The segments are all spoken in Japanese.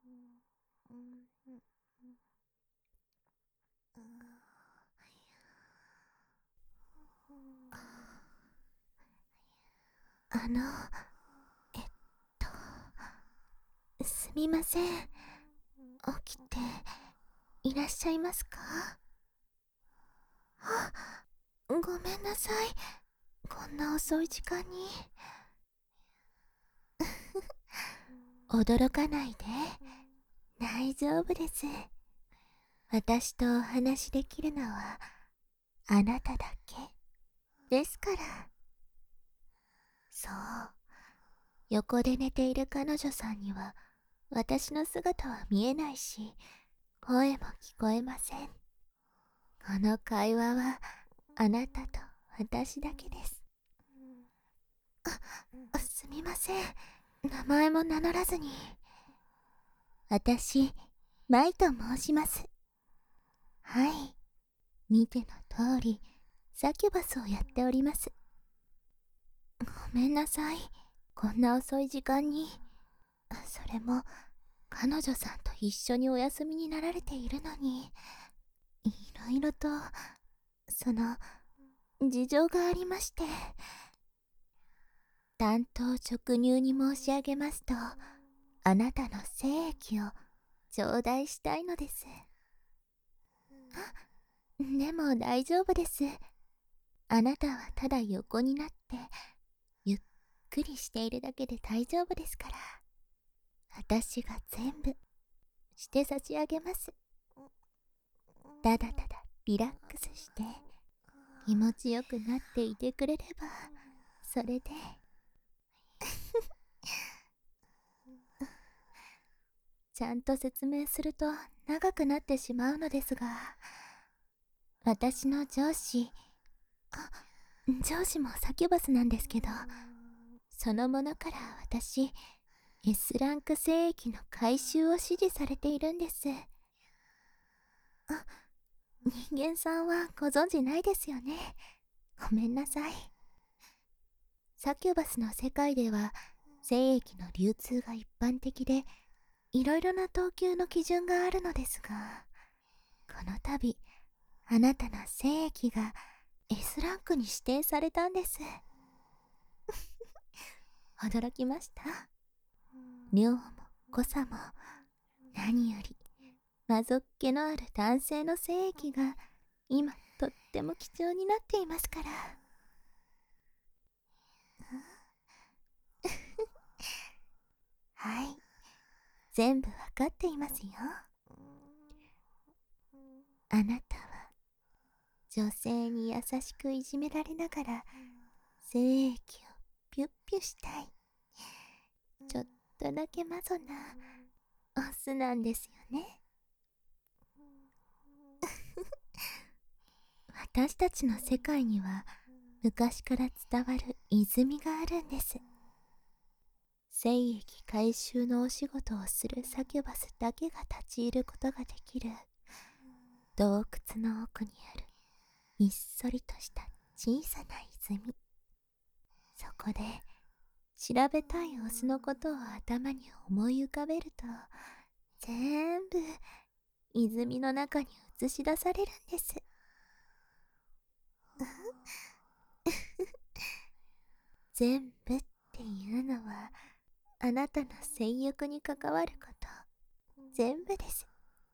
あの、えっと、すみません。起きていらっしゃいますか？あ、ごめんなさい。こんな遅い時間に。驚かないで。大丈夫です。私とお話しできるのはあなただけですから。そう。横で寝ている彼女さんには私の姿は見えないし、声も聞こえません。この会話はあなたと私だけです。すみません。名前も名乗らずに。私、マイと申します。はい。見ての通り、サキュバスをやっております。ごめんなさい。こんな遅い時間に。それも、彼女さんと一緒にお休みになられているのに、いろいろと、事情がありまして。単刀直入に申し上げますと、あなたの精液を頂戴したいのです。でも大丈夫です。あなたはただ横になってゆっくりしているだけで大丈夫ですから、私が全部して差し上げます。ただただリラックスして気持ちよくなっていてくれればそれで。ちゃんと説明すると長くなってしまうのですが、私の上司もサキュバスなんですけど、そのものから私、S ランク聖域の回収を指示されているんです。人間さんはご存知ないですよね。ごめんなさい。サキュバスの世界では聖域の流通が一般的で、いろいろな等級の基準があるのですが、この度あなたの聖域が S ランクに指定されたんです。驚きました。量も濃さも何より魔族気のある男性の精液が今とっても貴重になっていますから。はい、全部わかっていますよ。あなたは女性に優しくいじめられながら精液をピュッピュしたい、ちょっとだけマゾなオスなんですよね。私たちの世界には昔から伝わる泉があるんです。精液回収のお仕事をするサキュバスだけが立ち入ることができる洞窟の奥にあるひっそりとした小さな泉。そこで調べたいオスのことを頭に思い浮かべると、全部泉の中に映し出されるんです。全部っていうのはあなたの性欲に関わること、全部です。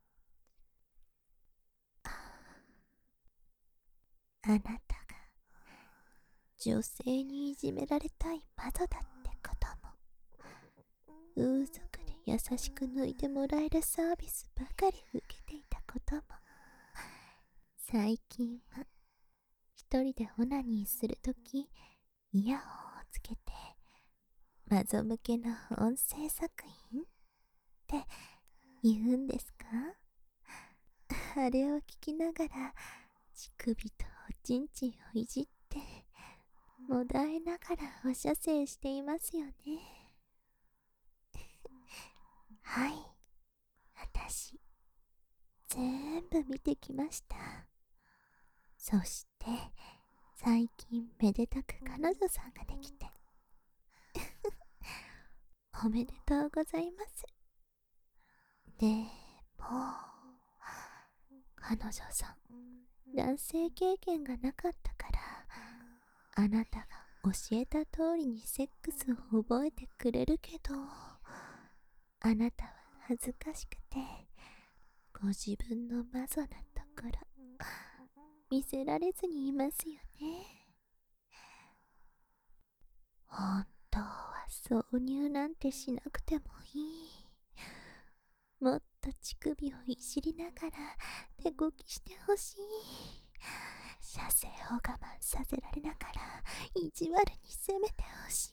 あなたが女性にいじめられたい窓だってことも、風俗で優しく抜いてもらえるサービスばかり受けていたことも、最近は一人でオナニーするときイヤホンをつけてマゾ向けの音声作品って言うんですか？あれを聞きながら乳首とおちんちんをいじってもだえながらお射精していますよね。はい、私全部見てきました。そして最近めでたく彼女さんができておめでとうございます。 でも、彼女さん、男性経験がなかったから、あなたが教えた通りにセックスを覚えてくれるけど、あなたは恥ずかしくて、ご自分のマゾなところ、見せられずにいますよね。本当は挿入なんてしなくてもいい。もっと乳首をいじりながら手こきしてほしい。射精を我慢させられながら意地悪に攻めてほしい。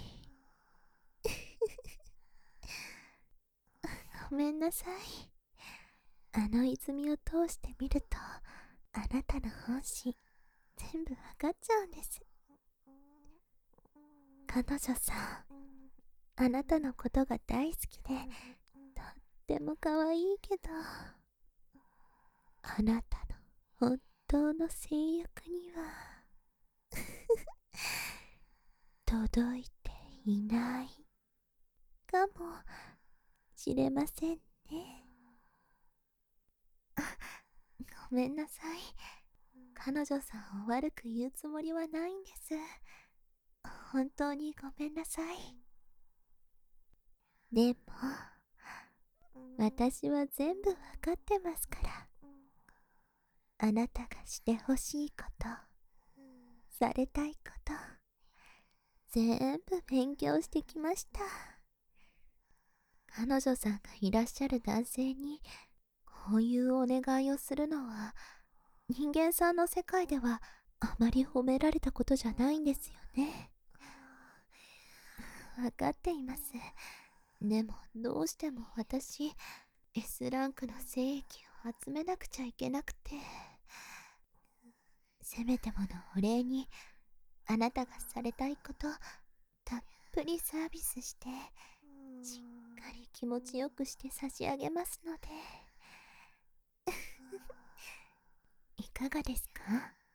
ごめんなさい。あの泉を通してみると、あなたの本心全部わかっちゃうんです。彼女さん、あなたのことが大好きで、とっても可愛いけど、あなたの本当の性欲には届いていないかもしれませんね。ごめんなさい。彼女さんを悪く言うつもりはないんです。本当にごめんなさい。でも、私は全部わかってますから。あなたがしてほしいこと、されたいこと、全部勉強してきました。彼女さんがいらっしゃる男性にこういうお願いをするのは、人間さんの世界ではあまり褒められたことじゃないんですよね。わかっています。でもどうしても私、S ランクの精液を集めなくちゃいけなくて、せめてものお礼にあなたがされたいことたっぷりサービスして、しっかり気持ちよくして差し上げますのでいかがですか？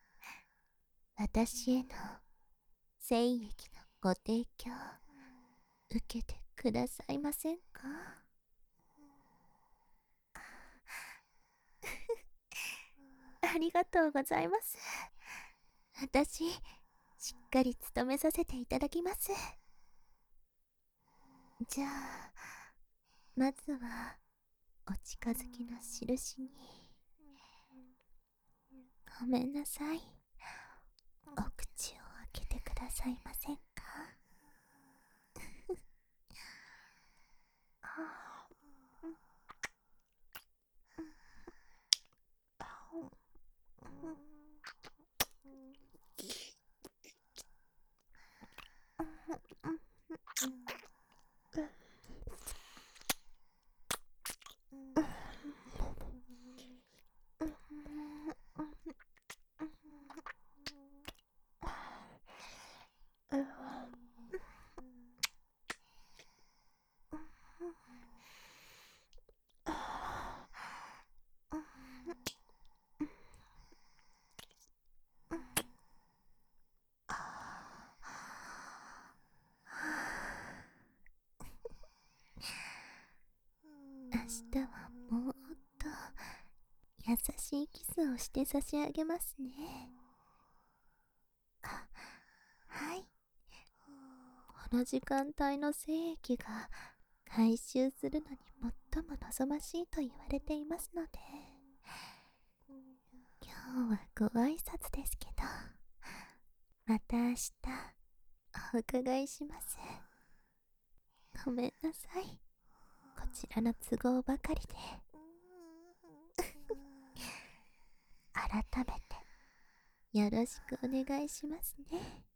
私への精液のご提供受けてくださいませんか？ありがとうございます。私、しっかり務めさせていただきます。じゃあ、まずはお近づきの印に。ごめんなさい。お口を開けてくださいませんか？明日はもっと優しいキスをして差し上げますね。あ、はい。この時間帯の精液が回収するのに最も望ましいと言われていますので、今日はご挨拶ですけど、また明日お伺いします。ごめんなさい。こちらの都合ばかりで。改めてよろしくお願いしますね。